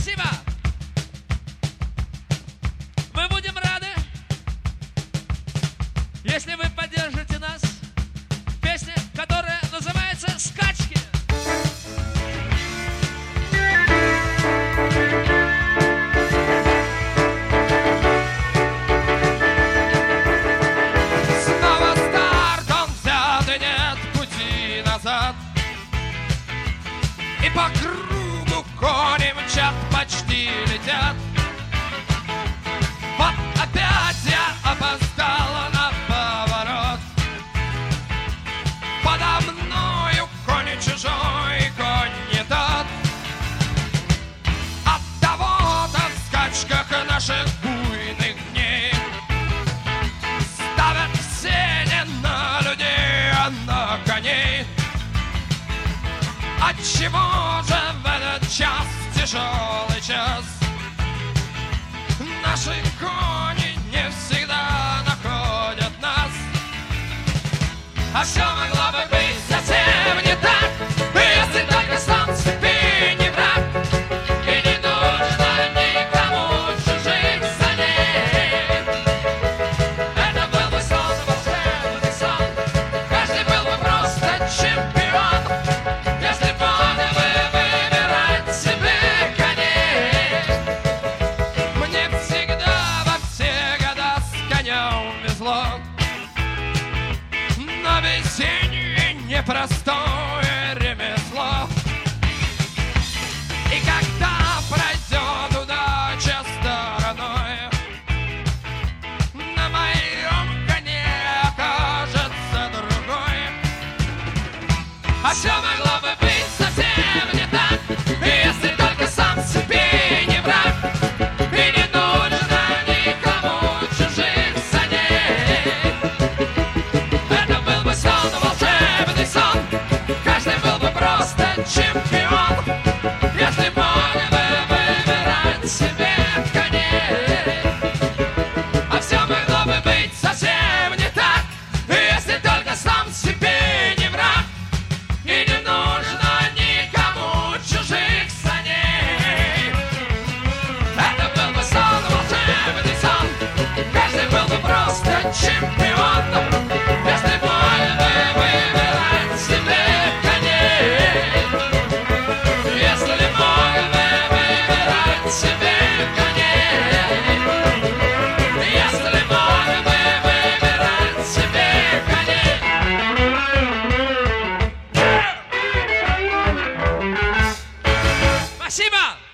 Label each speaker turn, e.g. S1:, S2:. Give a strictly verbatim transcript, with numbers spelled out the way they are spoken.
S1: Спасибо! Мы будем рады, если вы поддержите нас в песне, которая называется «Скачки».
S2: Снова старт, он взят, и нет пути назад. И по кругу кони мчат, почти летят. Вот опять я опоздала на поворот. Подо мною конь чужой, конь не тот. От того-то в скачках наших буйных дней ставят все не на людей, а на коней. Отчего же в этот час, тяжелый час, наши кони не всегда находят нас? А все могло бы быть совсем не так, если только сам себе не враг. И не нужно никому чужих саней. Это был бы сон, волшебный сон. Каждый был бы просто чемпион, если бы он бы выбирать себе коней. Мне всегда во все года с конем везло, но везение непростое ремесло. И когда пройдет удача стороной, на моем коне окажется другой. А все могло бы быть совсем не так, если только сам себе не враг. И не нужно никому чужих саней. Это был бы сон, волшебный сон. Каждый был бы просто чемпион, если бы он бы выбирать себе коней. А все могло бы быть совсем не так, если только сам себе не враг. И не нужно никому чужих саней. Это был бы сон, волшебный сон. Каждый был бы просто чемпион, если бы он бы выбирать себе коней. Если мог бы выбирать себе коней. Если мог бы выбирать себе коней.
S1: Спасибо!